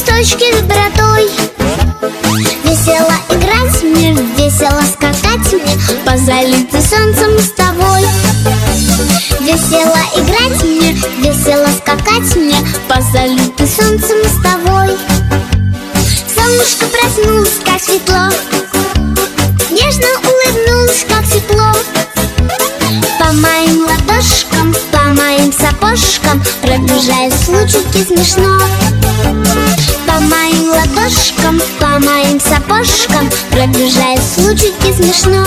листочки добротой. Весело играть мне, весело скакать мне по залитой солнцем мостовой. Весело играть мне, весело скакать мне по залитой солнцем мостовой. Солнышко проснулось, как светло, нежно улыбнулось, как тепло. По моим ладошкам, по моим сапожкам пробежались лучики смешно. По моим ладошкам, по моим сапожкам пробежались лучики смешно.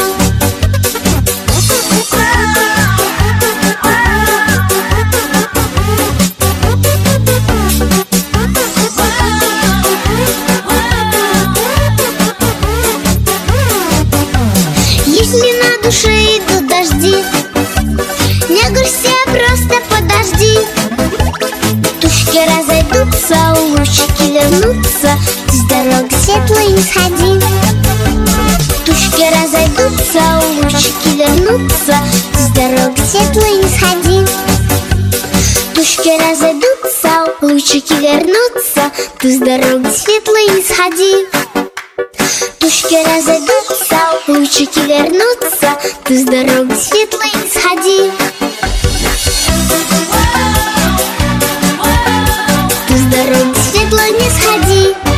Если на душе идут дожди, не грусти, а просто подожди. Тучки разойдутся, лучики вернутся, ты с дороги светлой не сходи. Тучки разойдутся, лучики вернутся, ты с дороги светлой не сходи. Тучки разойдутся, лучики вернутся, ты с дороги светлой не сходи. Тучки разойдутся, лучики вернутся, ты с дороги светлой не сходи. Ты с дороги светлой не сходи.